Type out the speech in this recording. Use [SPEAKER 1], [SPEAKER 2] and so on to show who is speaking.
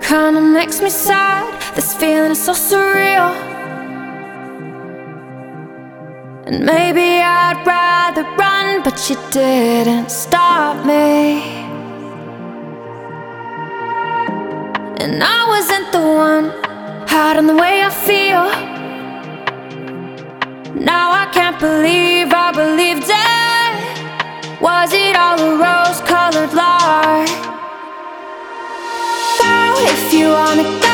[SPEAKER 1] kinda makes me sad. This feeling is so surreal. And maybe I'd rather run, but you didn't stop me. And I wasn't the one hiding the way I feel. Now I can't believe I believed it. Was it all a rose-colored lie? Well, if you wanna